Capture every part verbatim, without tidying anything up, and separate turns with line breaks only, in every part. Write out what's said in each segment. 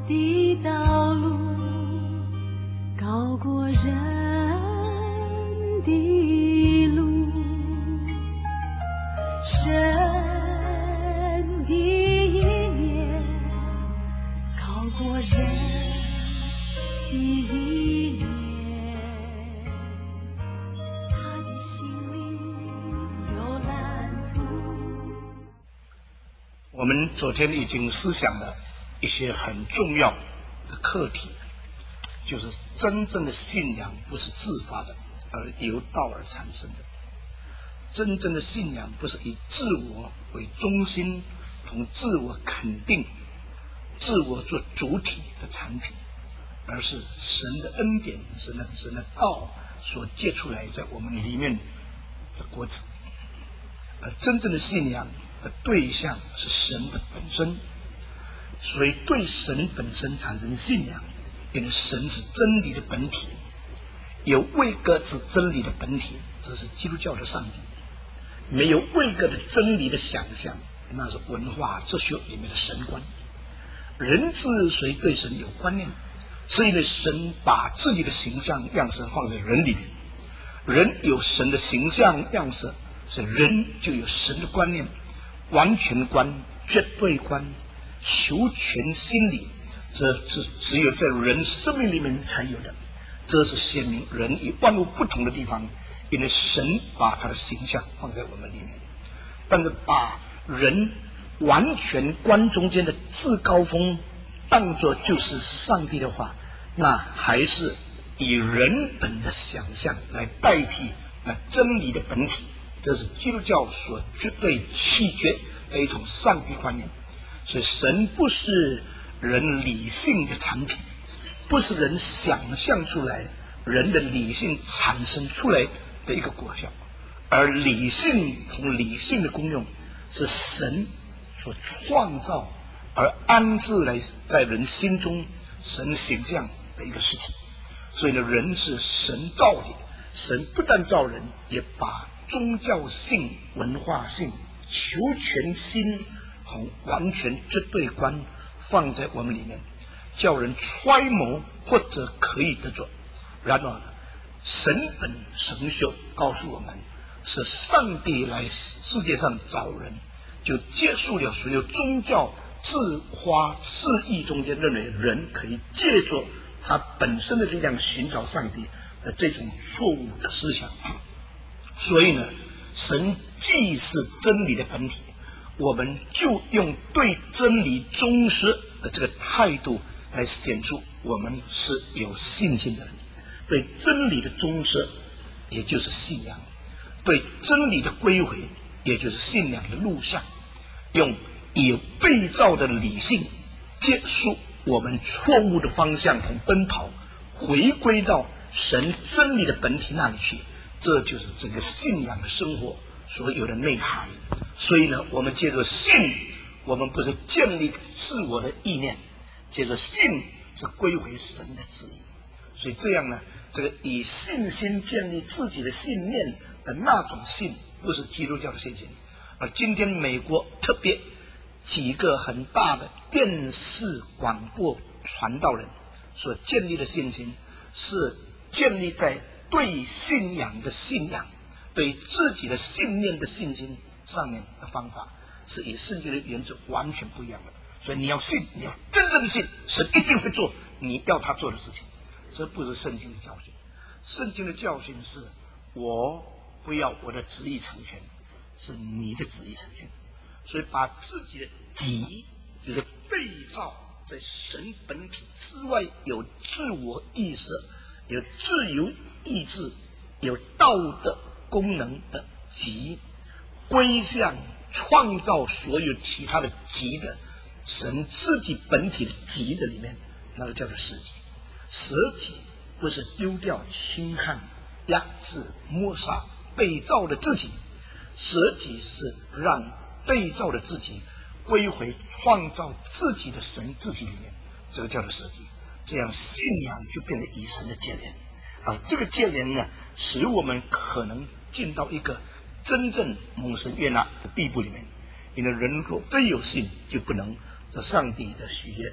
的道路高过人的路，神的意念高过人的意念，他的心里有蓝图。
我们昨天已经思想了一些很重要的课题，就是真正的信仰不是自发的，而由道而产生的。真正的信仰不是以自我为中心，同自我肯定、自我做主体的产品，而是神的恩典、神的神的道所结出来在我们里面的果子。而真正的信仰的对象是神的本身，所以对神本身产生信仰，因为神是真理的本体，有位格之真理的本体，这是基督教的上帝。没有位格的真理的想象，那是文化哲学里面的神观。人之所以对神有观念，是因为神把自己的形象样式放在人里面，人有神的形象样式，所以人就有神的观念，完全观、绝对观、求全心理，这是只有在人生命里面才有的。这是显明人与万物不同的地方，因为神把他的形象放在我们里面。但是把人完全观中间的至高峰当作就是上帝的话，那还是以人本的想象来代替那真理的本体，这是基督教所绝对弃绝的一种上帝观念。所以神不是人理性的产品，不是人想象出来人的理性产生出来的一个果效，而理性同理性的功用是神所创造而安置来在人心中神形象的一个实体。所以呢，人是神造的，神不但造人，也把宗教性、文化性、求全心和完全绝对观放在我们里面，叫人揣摩或者可以得着。然而神本神学告诉我们，是上帝来世界上找人，就结束了所有宗教自夸自义中间认为人可以借着他本身的力量寻找上帝的这种错误的思想。所以呢，神既是真理的本体，我们就用对真理忠实的这个态度来显出我们是有信心的人。对真理的忠实，也就是信仰；对真理的归回，也就是信仰的路向。用有被造的理性结束我们错误的方向和奔跑，回归到神真理的本体那里去，这就是整个信仰的生活所有的内涵。所以呢，我们借着信，我们不是建立自我的意念，借着信是归回神的旨意。所以这样呢，这个以信心建立自己的信念的那种信，不是基督教的信心。而今天美国特别几个很大的电视广播传道人所建立的信心，是建立在对信仰的信仰、对自己的信念的信心上面的方法，是与圣经的原则完全不一样的。所以你要信，你要真正的信，神一定会做你要他做的事情。这不是圣经的教训。圣经的教训是，我不要我的旨意成全，是你的旨意成全。所以把自己的己，就是被造在神本体之外，有自我意识、有自由意志、有道德功能的己，归向创造所有其他的己的神自己本体的己的里面，那个叫做舍己。舍己不是丢掉、轻看、压制、抹杀被造的自己，舍己是让被造的自己归回创造自己的神自己里面，这个叫做舍己。这样信仰就变成与神的接连啊，这个接连呢，使我们可能进到一个真正蒙神悦纳的地步里面。因为人若非有信，就不能得上帝的喜悦。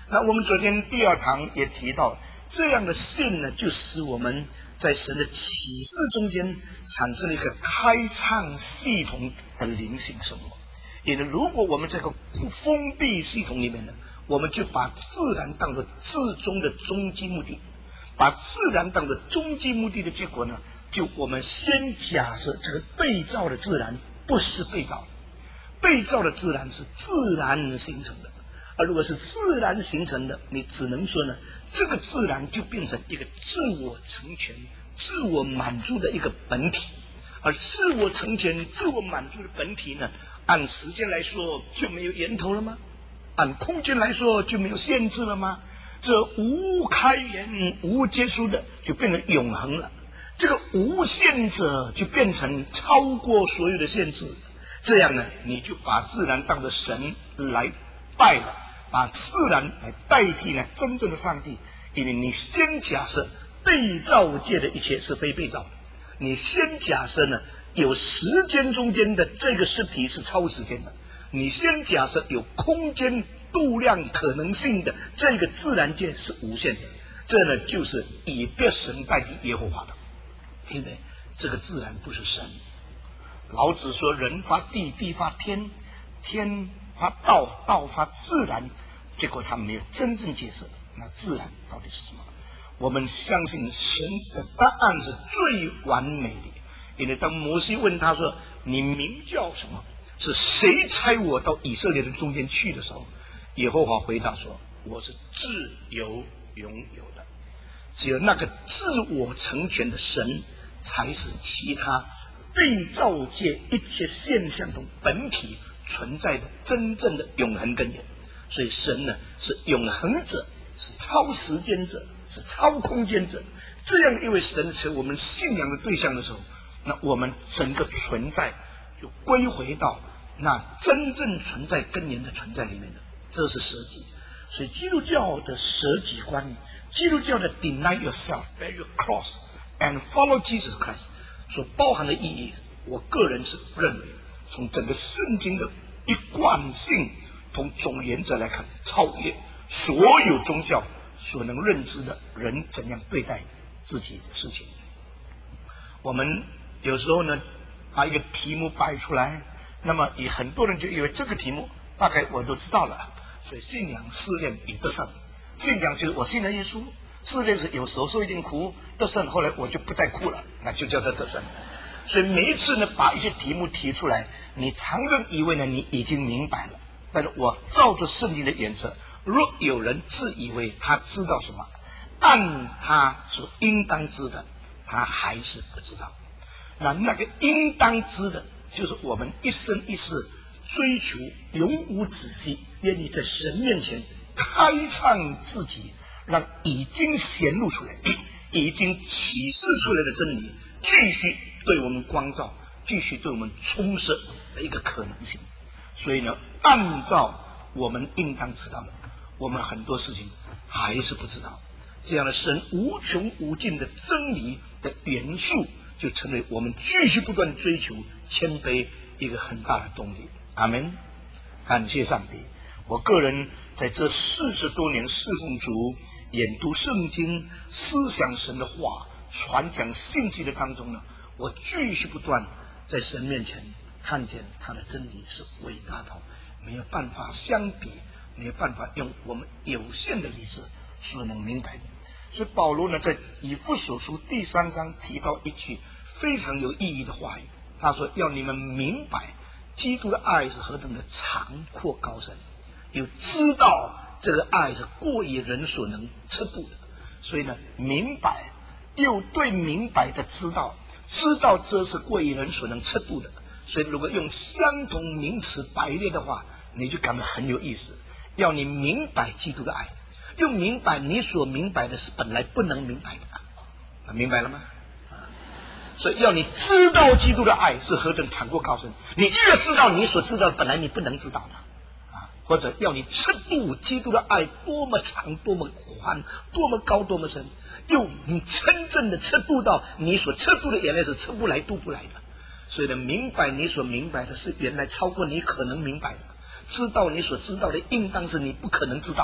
那我们昨天第二堂也提到，这样的信呢，就使我们在神的启示中间产生了一个开创系统的灵性生活。也如果我们这个封闭系统里面呢，我们就把自然当作至终的终极目的，把自然当作终极目的的结果呢，就我们先假设这个被造的自然不是被造的，被造的自然是自然形成的。而如果是自然形成的，你只能说呢，这个自然就变成一个自我成全、自我满足的一个本体。而自我成全、自我满足的本体呢，按时间来说就没有源头了吗？按空间来说就没有限制了吗？这无开源、无结束的就变成永恒了。这个无限者就变成超过所有的限制。这样呢，你就把自然当作神来拜了，把自然来代替呢真正的上帝。因为你先假设被造界的一切是非被造的，你先假设呢有时间中间的这个实体是超时间的，你先假设有空间度量可能性的这个自然界是无限的，这呢就是以别神代替耶和华的。因为这个自然不是神。老子说人发地，地发天，天发道，道发自然，结果他没有真正解释那自然到底是什么。我们相信神的答案是最完美的。因为当摩西问他说你名叫什么，是谁差我到以色列人中间去的时候，耶和华回答说我是自由拥有的。只有那个自我成全的神才是其他被造界一切现象中本体存在的真正的永恒根源。所以神呢是永恒者，是超时间者，是超空间者。这样一位神成为我们信仰的对象的时候，那我们整个存在就归回到那真正存在根源的存在里面的，这是舍己。所以基督教的舍己观，基督教的 deny yourself, bear your cross and follow Jesus Christ 所包含的意义，我个人是认为从整个圣经的一贯性从总原则来看，超越所有宗教所能认知的人怎样对待自己的事情。我们有时候呢把一个题目摆出来，那么也很多人就以为这个题目大概我都知道了。所以信仰试炼比得胜，信仰就是我信了耶稣，试炼是有时候受一点苦，得胜后来我就不再哭了，那就叫做得胜。所以每一次呢把一些题目提出来，你常常以为呢你已经明白了，但是我照着圣经的原则，若有人自以为他知道什么，按他所应当知的，他还是不知道。那那个应当知的，就是我们一生一世追求永无止息，愿意在神面前开创自己，让已经显露出来、已经启示出来的真理继续对我们光照，继续对我们充实的一个可能性。所以呢，按照我们应当知道的，我们很多事情还是不知道。这样的神无穷无尽的真理的元素，就成为我们继续不断追求谦卑一个很大的动力。阿们，感谢上帝。我个人在这四十多年侍奉主、研读圣经、思想神的话、传讲信息的当中呢，我继续不断在神面前看见他的真理是伟大到没有办法相比，没有办法用我们有限的理智所能明白的。所以保罗呢在以弗所书第三章提到一句非常有意义的话语，他说要你们明白基督的爱是何等的长阔高深，又知道这个爱是过于人所能测度的。所以呢，明白又对明白的知道，知道这是过于人所能测度的。所以如果用相同名词排列的话，你就感到很有意思。要你明白基督的爱，又明白你所明白的是本来不能明白的，明白了吗？所以要你知道基督的爱是何等长阔高深，你越知道你所知道的本来你不能知道的啊，或者要你测度基督的爱多么长多么宽多么高多么深，又你真正的测度到你所测度的原来是测不来度不来的。所以呢，明白你所明白的是原来超过你可能明白的，知道你所知道的应当是你不可能知道的，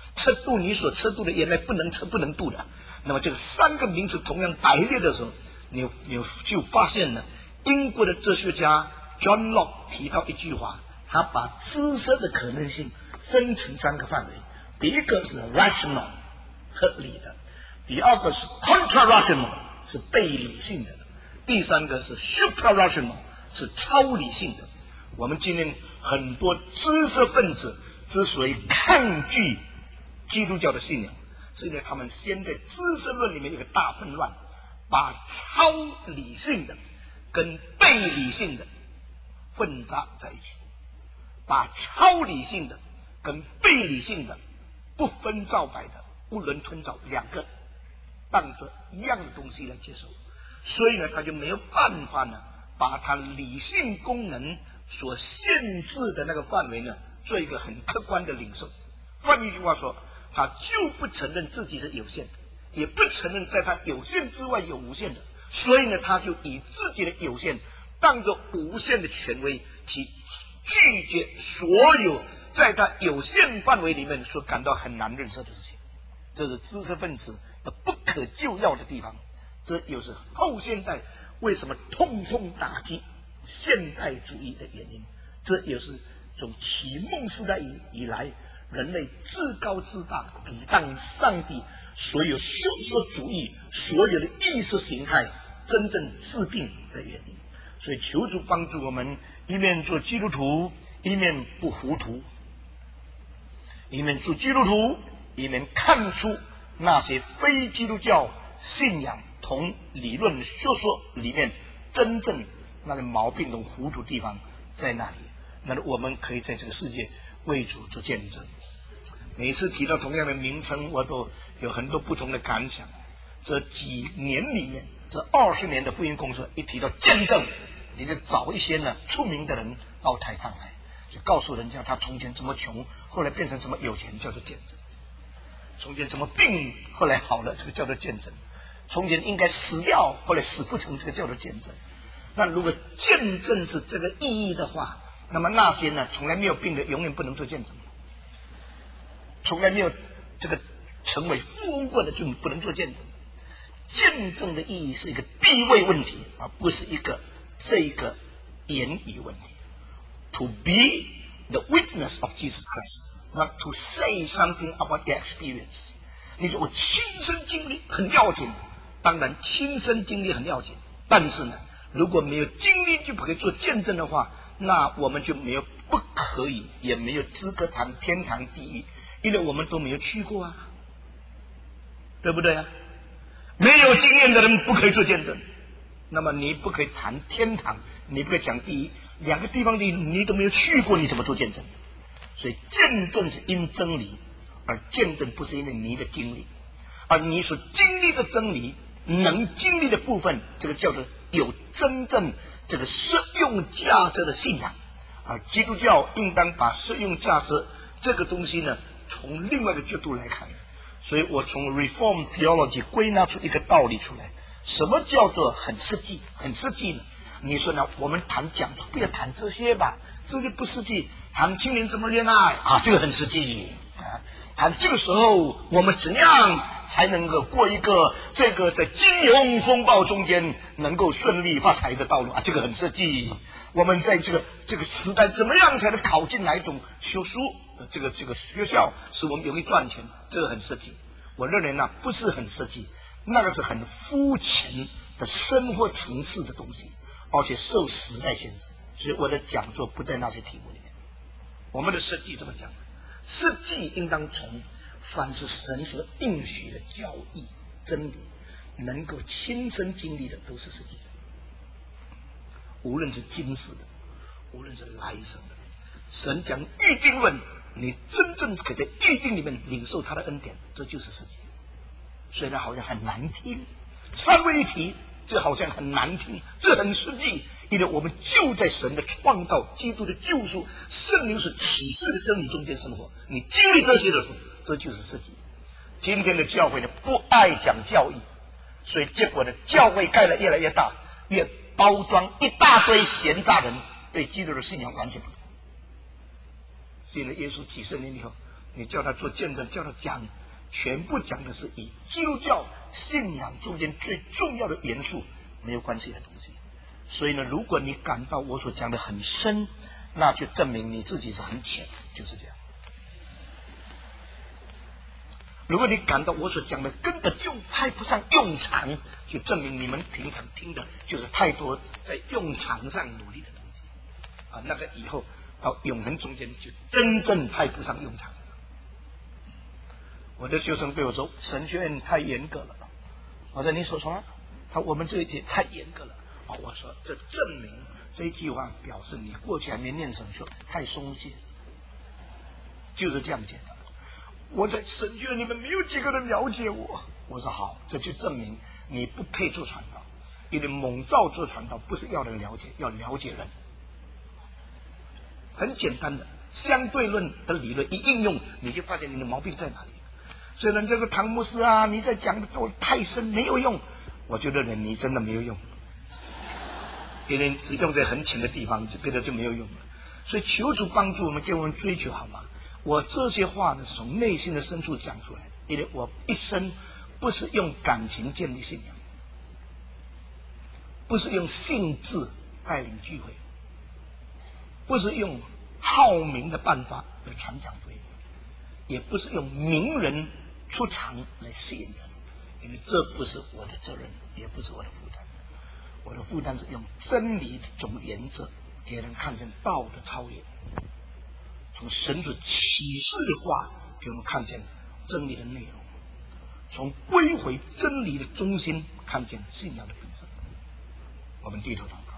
测度你所测度的原来不能测不能度的。那么这个三个名词同样排列的时候，你你就发现了英国的哲学家 John Locke 提到一句话，他把知识的可能性分成三个范围，第一个是 rational 合理的，第二个是 contra-rational 是背理性的，第三个是 supra-rational 是超理性的。我们今天很多知识分子之所以抗拒基督教的信仰，是因为他们先在知识论里面有个大混乱，把超理性的跟背理性的混杂在一起，把超理性的跟背理性的不分皂白的囫囵吞枣两个当作一样的东西来接受，所以呢他就没有办法呢把他理性功能所限制的那个范围呢做一个很客观的领受。换一句话说，他就不承认自己是有限的，也不承认在他有限之外有无限的，所以呢他就以自己的有限当作无限的权威，去拒绝所有在他有限范围里面所感到很难认识的事情。这是知识分子的不可救药的地方，这又是后现代为什么痛痛打击现代主义的原因。这也是从启蒙时代以以来人类自高自大抵挡上帝，所有修说主义所有的意识形态真正治病的原因。所以求主帮助我们，一面做基督徒，一面不糊涂，一面做基督徒，一面看出那些非基督教信仰同理论学说里面真正那个毛病和糊涂地方在那里。那么我们可以在这个世界为主做见证。每次提到同样的名称，我都有很多不同的感想。这几年里面，这二十年的福音工作，一提到见证，你就找一些呢出名的人到台上来，就告诉人家他从前怎么穷，后来变成怎么有钱，叫做见证；从前怎么病，后来好了，这个叫做见证；从前应该死掉，后来死不成，这个叫做见证。那如果见证是这个意义的话，那么那些呢从来没有病的，永远不能做见证；从来没有这个成为富翁过的，就不能做见证。见证的意义是一个地位问题，而不是一个这一个言语问题。To be the witness of Jesus Christ, not to say something about the experience。 你说我亲身经历很要紧，当然亲身经历很要紧，但是呢如果没有经历就不可以做见证的话，那我们就没有不可以也没有资格谈天堂地狱，因为我们都没有去过啊，对不对啊？没有经验的人不可以做见证，那么你不可以谈天堂，你不可以讲地狱，两个地方你你都没有去过，你怎么做见证？所以见证是因真理，而见证不是因为你的经历，而你所经历的真理能经历的部分，这个叫做有真正这个实用价值的信仰。而基督教应当把实用价值这个东西呢从另外一个角度来看。所以我从 Reform Theology 归纳出一个道理出来，什么叫做很实际？很实际呢？你说呢？我们谈讲座不要谈这些吧，这个不实际。谈青年怎么恋爱啊，这个很实际啊。谈这个时候我们怎样才能够过一个这个在金融风暴中间能够顺利发财的道路啊，这个很实际。我们在这个这个时代怎么样才能考进哪一种学书这个这个学校使我们容易赚钱，这个很实际。我认为呢不是很实际，那个是很肤浅的生活层次的东西，而且受时代限制。所以我的讲座不在那些题目里面。我们的实际这么讲，实际应当从凡是神所应许的教义真理能够亲身经历的都是实际的，无论是今世的，无论是来生的。神讲预定论，你真正可以在预定里面领受他的恩典，这就是实际。虽然好像很难听，三位一体这好像很难听，这很实际，因为我们就在神的创造、基督的救赎、圣灵所启示的真理中间生活。你经历这些的时候，这就是实际。今天的教会呢不爱讲教义，所以结果呢教会盖得越来越大，越包装一大堆闲杂人，对基督的信仰完全不同。信了耶稣几十年以后， 你叫他做见证，叫他讲，全部讲的是以基督教信仰中间最重要的元素没有关系的东西。所以呢，如果你感到我所讲的很深，那就证明你自己是很浅，就是这样。如果你感到我所讲的根本用派不上用场，就证明你们平常听的就是太多在用场上努力的东西啊，那个以后到永恒中间就真正派不上用场。我的学生对我说：“神学院太严格了。”我说：“你说什么？”他说：“我们这一届太严格了。”啊，我说：“这证明这一句话表示你过去还没念神学，太松懈，就是这样简单。”我在神学院里面没有几个人了解我。我说好，这就证明你不配做传道，因为蒙召做传道不是要人了解，要了解人。很简单的相对论的理论一应用，你就发现你的毛病在哪里。所以人家说唐牧师啊，你在讲的都太深，没有用。我觉得呢，你真的没有用，因为只用在很浅的地方，别的就没有用了。所以求主帮助我们，给我们追求，好吗？我这些话呢是从内心的深处讲出来，因为我一生不是用感情建立信仰，不是用性质带领聚会，不是用好名的办法来传讲福音，也不是用名人出场来吸引人，因为这不是我的责任，也不是我的负担。我的负担是用真理的总原则给人看见道的超越，从神所启示的话给我们看见真理的内容，从归回真理的中心看见信仰的本身。我们低头祷告。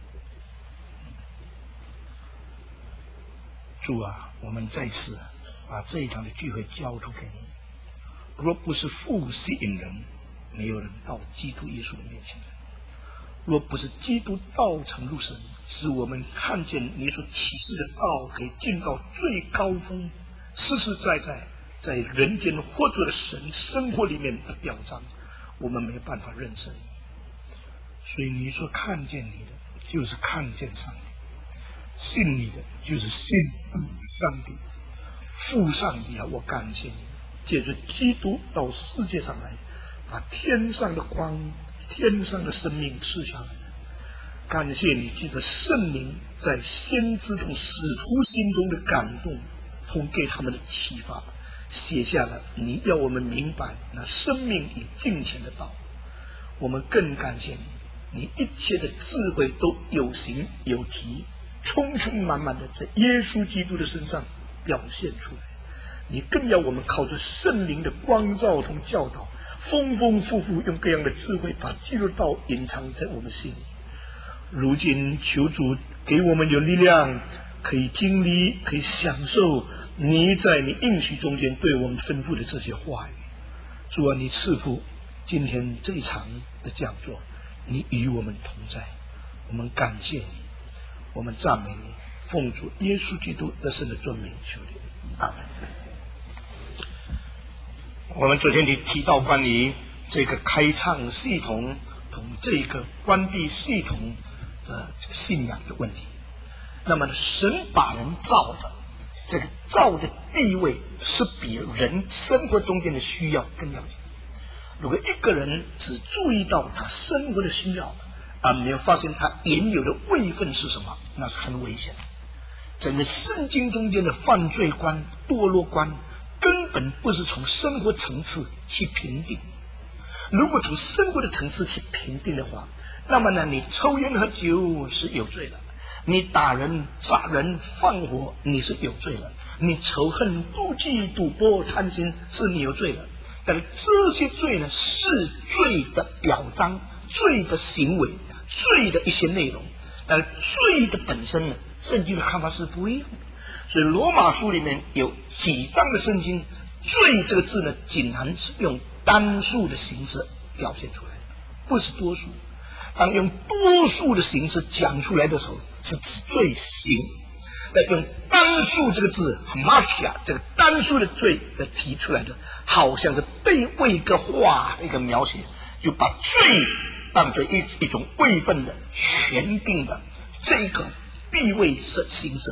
主啊，我们再次把这一场的聚会交托给你。若不是父吸引人，没有人到基督耶稣的面前来。若不是基督道成入神，使我们看见你所启示的道可以进到最高峰，实实在在在人间活着的神生活里面的表彰，我们没有办法认识你。所以你说看见你的就是看见上帝，信你的就是信上帝。父上帝啊，我感谢你，借着基督到世界上来，把天上的光天上的生命赐下来。感谢你这个圣灵在先知同使徒心中的感动，同给他们的启发，写下了你要我们明白那生命与金钱的道。我们更感谢你，你一切的智慧都有形有体，充充满满的在耶稣基督的身上表现出来。你更要我们靠着圣灵的光照同教导，丰丰富富用各样的智慧把基督道隐藏在我们心里。如今求主给我们有力量，可以经历，可以享受你在你应许中间对我们吩咐的这些话语。主啊，你赐福今天这一场的讲座，你与我们同在，我们感谢你，我们赞美你，奉主耶稣基督得胜的尊名求你，阿门。我们昨天提提到关于这个开唱系统同这个关闭系统的这个信仰的问题。那么神把人造的这个造的地位是比人生活中间的需要更要紧。如果一个人只注意到他生活的需要，而没有发现他原有的位分是什么，那是很危险的。整个圣经中间的犯罪观、堕落观根本不是从生活层次去评定。如果从生活的层次去评定的话，那么呢，你抽烟喝酒是有罪了，你打人杀人放火你是有罪了，你仇恨妒忌赌博贪心是你有罪了。但这些罪呢，是罪的表彰，罪的行为，罪的一些内容。但罪的本身呢，圣经的看法是不一样的。所以罗马书里面有几章的圣经，罪这个字呢，竟然是用单数的形式表现出来的，不是多数。当用多数的形式讲出来的时候，是指罪行。那用单数这个字 hamartia 这个单数的罪的提出来的，好像是被位格化的一个描写，就把罪当作一一种位分的权定的这个地位是形式。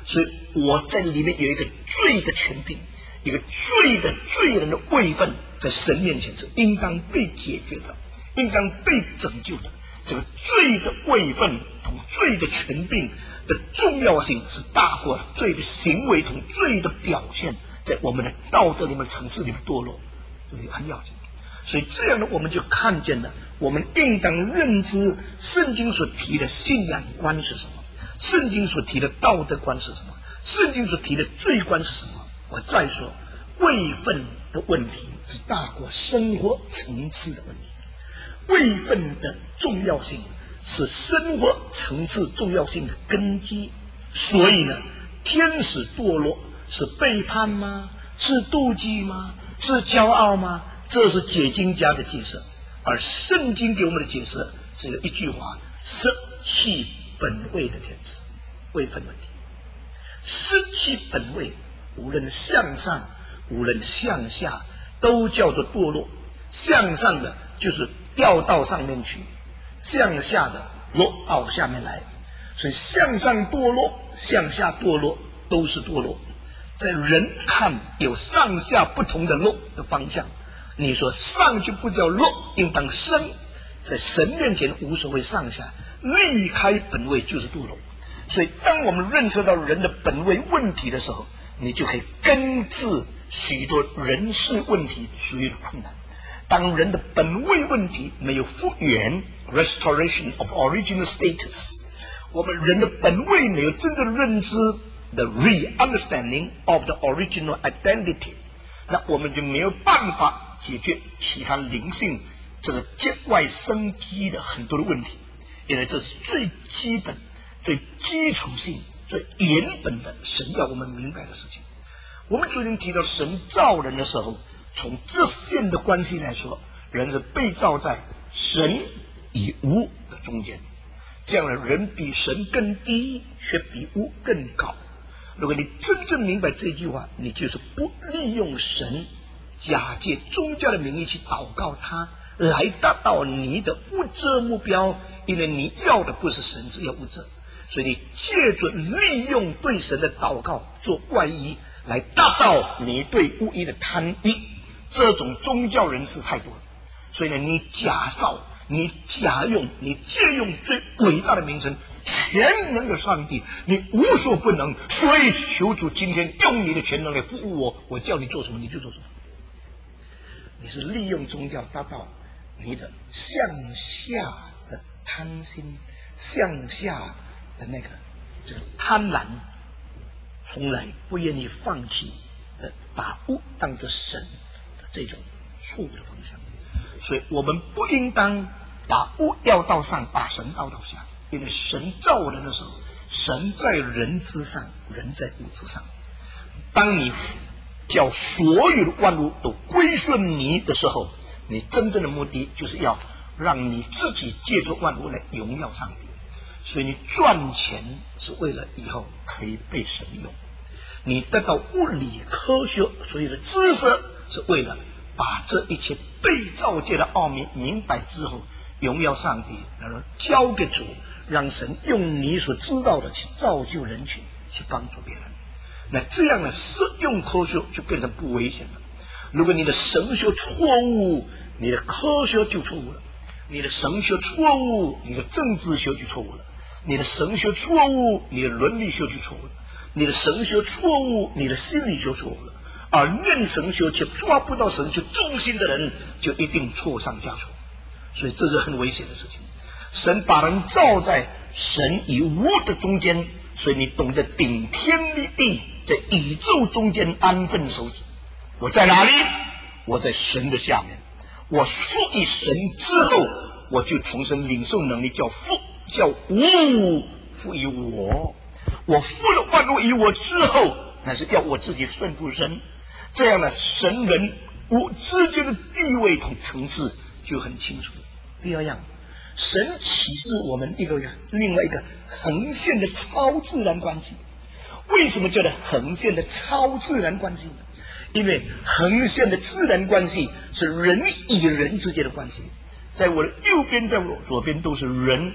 所以我在里面有一个罪的权柄，一个罪的罪人的位分，在神面前是应当被解决的，应当被拯救的。这个罪的位分同罪的权柄的重要性是大过罪的行为同罪的表现在我们的道德里面层次里面堕落，这个很要紧。所以这样呢，我们就看见了，我们应当认知圣经所提的信仰观是什么，圣经所提的道德观是什么，圣经所提的罪观是什么。我再说，位分的问题是大过生活层次的问题，位分的重要性是生活层次重要性的根基。所以呢，天使堕落是背叛吗？是妒忌吗？是骄傲吗？这是解经家的解释，而圣经给我们的解释只有一句话：舍弃本位的天使。位分问题，舍弃本位，无论向上无论向下都叫做堕落。向上的就是掉到上面去，向下的落到下面来。所以向上堕落向下堕落都是堕落。在人看有上下不同的落的方向，你说上去不叫落，应当升。在神面前无所谓上下，离开本位就是堕落。所以当我们认识到人的本位问题的时候，你就可以根治许多人事问题所有的困难。当人的本位问题没有复原 restoration of original status， 我们人的本位没有真正认知 the re-understanding of the original identity， 那我们就没有办法解决其他灵性这个节外生机的很多的问题。因为这是最基本最基础性最原本的神要我们明白的事情。我们昨天提到神造人的时候，从这线的关系来说，人是被造在神与无的中间，这样的人比神更低，却比无更高。如果你真正明白这句话，你就是不利用神，假借宗教的名义去祷告他，来达到你的物质目标。因为你要的不是神，只要物质，所以你借准利用对神的祷告做外衣，来达到你对物义的贪欲。这种宗教人士太多了，所以呢，你假造，你假用，你借用最伟大的名称全能的上帝，你无所不能，所以求主今天用你的全能来服务我，我叫你做什么你就做什么。你是利用宗教达到你的向下的贪心，向下的那个这个贪婪，从来不愿意放弃的把物当作神的这种错误的方向。所以我们不应当把物要到上，把神要到下。因为神造人的时候，神在人之上，人在物之上。当你叫所有的万物都归顺你的时候，你真正的目的就是要让你自己借助万物来荣耀上帝。所以你赚钱是为了以后可以被神用，你得到物理科学所有的知识是为了把这一切被造界的奥秘明白之后，荣耀上帝，然后交给主，让神用你所知道的去造就人群，去帮助别人。那这样的实用科学就变成不危险了。如果你的神学错误，你的科学就错误了；你的神学错误，你的政治学就错误了；你的神学错误，你的伦理学就错误了；你的神学错误，你的心理学错误了。而念神学却抓不到神学中心的人，就一定错上加错。所以这是很危险的事情。神把人造在神与无的中间，所以你懂得顶天立地，在宇宙中间安分守己。我在哪里？我在神的下面。我服于神之后，我就重新领受能力，叫父，叫无服于我。我服了万物于我之后，那是要我自己顺服神。这样的神人无之间的地位同层次就很清楚。第二样，神启示我们一个另外一个横线的超自然关系。为什么叫做横线的超自然关系呢？因为横线的自然关系是人与人之间的关系，在我的右边，在我的左边都是人，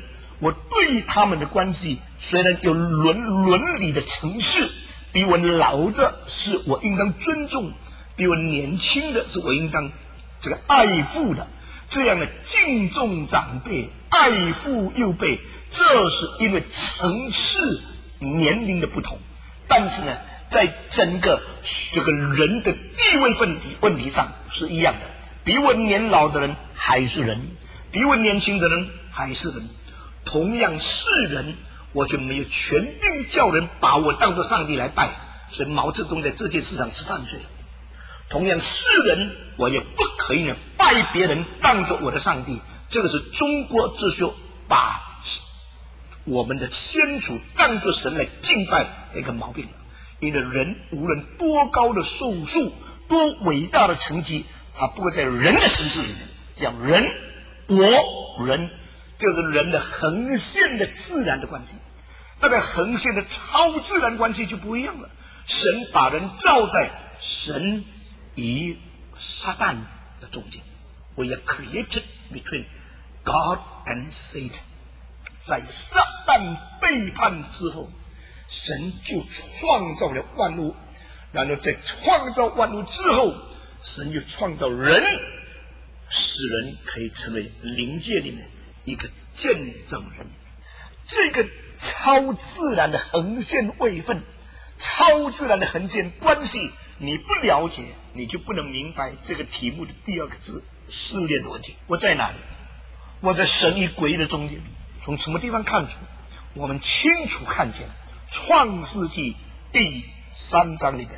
我对他们的关系虽然有伦伦理的层次，比我老的是我应当尊重，比我年轻的是我应当这个爱护的，这样的敬重长辈，爱护幼辈，这是因为层次年龄的不同。但是呢，在整个这个人的地位问题问题上是一样的，比我年老的人还是人，比我年轻的人还是人。同样是人，我就没有权柄叫人把我当作上帝来拜，所以毛泽东在这件事上是犯罪的。同样是人，我也不可以呢拜别人当作我的上帝，这个是中国哲学把我们的先祖当作神来敬拜的一个毛病了。因为人无论多高的寿数，多伟大的成绩，他不会在人的层次里面讲人我人，就是人的横线的自然的关系。那个横线的超自然关系就不一样了。神把人造在神与撒旦的中间， We are created between God and Satan。 在撒旦背叛之后，神就创造了万物，然后在创造万物之后，神就创造人，使人可以成为灵界里面一个见证人。这个超自然的横线位分，超自然的横线关系，你不了解，你就不能明白这个题目的第二个字试炼的问题。我在哪里？我在神与鬼的中间。从什么地方看出？我们清楚看见创世纪第三章里面，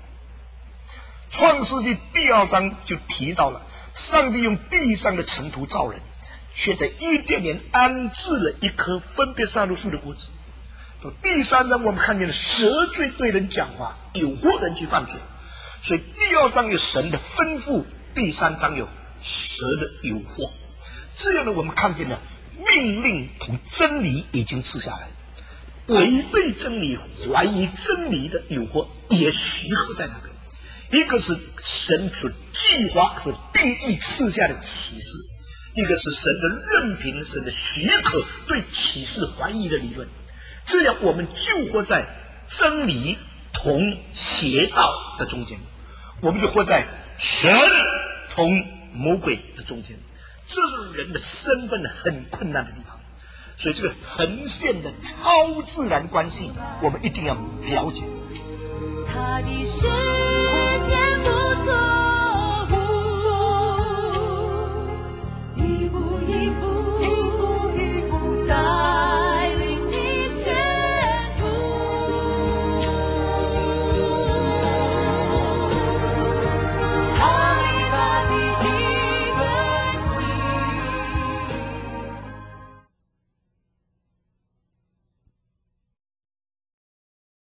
创世纪第二章就提到了上帝用地上的尘土造人，却在伊甸园安置了一棵分别善恶树的果子。第三章我们看见了蛇罪对人讲话，诱惑人去犯罪，所以第二章有神的吩咐，第三章有蛇的诱惑。这样呢，我们看见了命令同真理已经赐下来，违背真理、怀疑真理的诱惑也许可在那边。一个是神所计划、所定义赐下的启示，一个是神的任凭、神的许可对启示怀疑的理论。这样我们就活在真理同邪道的中间，我们就活在神同魔鬼的中间。这是人的身份很困难的地方，所以这个横线的超自然关系我们一定要了解。
他的身